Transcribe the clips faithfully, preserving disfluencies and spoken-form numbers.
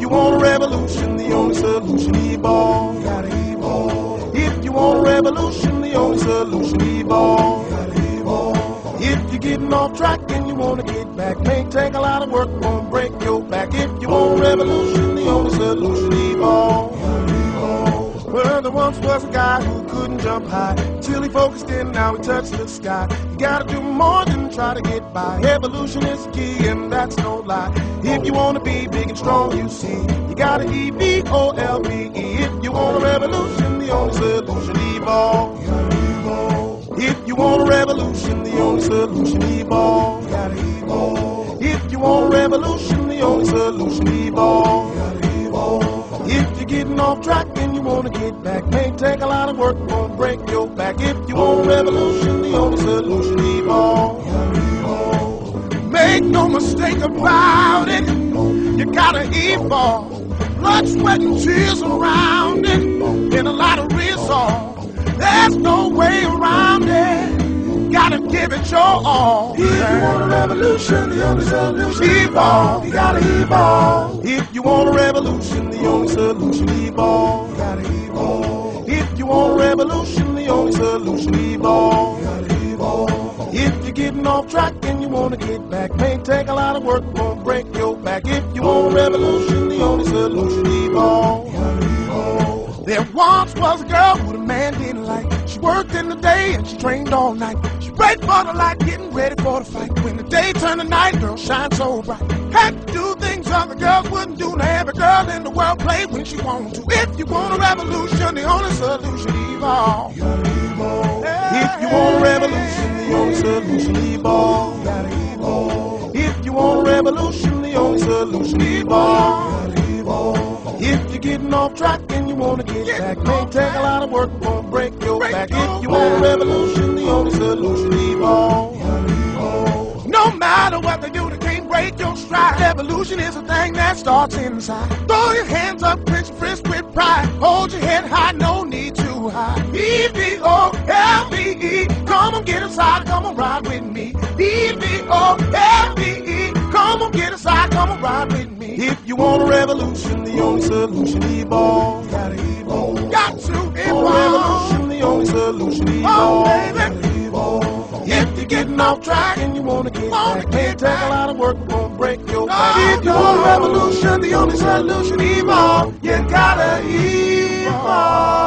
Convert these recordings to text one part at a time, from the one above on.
want a revolution, the only solution, evolve. You gotta evolve. If you want a revolution, the only solution, evolve. You gotta evolve. If you're getting off track and you wanna get back, may take a lot of work, gonna break your back. If you want a revolution, the only solution, evolve. You gotta evolve. Well, there once was a guy who couldn't jump high, till he focused in, now he touched the sky. You gotta do more than try to get by. Evolution is key, and that's no lie. If you wanna be big and strong, you see, you gotta E V O L V E. If you want a revolution, the only solution, evolve. You gotta evolve. If you want a revolution, the only solution, evolve. You gotta evolve. If you want a revolution, the only solution, evolve. You gotta evolve. If you're getting off track and you wanna get back, may take a lot of work, gonna break your back. If you want a revolution, the only solution, evolve. You gotta evolve. Make no mistake about it, you gotta evolve. Blood, sweat, and tears around it, and a lot of resolve. There's no way around it. Gotta give it your all. If you want a revolution, the only solution, evolve. You gotta evolve. If you want a revolution, the only solution, evolve. You gotta evolve. If you want a revolution, the only solution, evolve. You gotta evolve. If you're getting off track and you wanna get back, may take a lot of work, won't break your back. If you want a revolution, the only solution, evolve. You gotta evolve. There once was a girl who the man didn't like. She worked in the day and she trained all night. She prayed for the light, getting ready for the fight. When the day turned to night, girl shine so bright. Had to do things other girls wouldn't do. Now every girl in the world play when she wants to. If you want a revolution, the only solution, evolve. You gotta evolve. If you want a revolution, the only solution, evolve. You gotta evolve. If you want a revolution, the only solution, evolve. You gotta evolve. If you're getting off track and you wanna get Get back, may take a lot of work, won't break your break back. Your if you want a revolution, the only solution, evolve. evolve. No matter what they do, they can't break your stride. Evolution is a thing that starts inside. Throw your hands up, clench your fist with pride. Hold your head high, no need to hide. E V O L V E, come on, get inside, come on, ride with me. E V O L V E, come on, get inside, come on, ride with me. If you want a revolution, the only solution, evolve. You gotta evolve. Got to evolve. Revolution, the only solution, evolve. Oh, baby. Evolve. If you're getting off track and you wanna get wanna back, may take a lot of work, won't break your no, back. If you no. want a revolution, the only solution, evolve. You gotta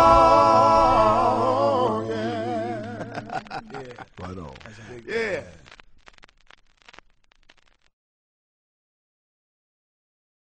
evolve. Yeah. Yeah. Right on. Yeah.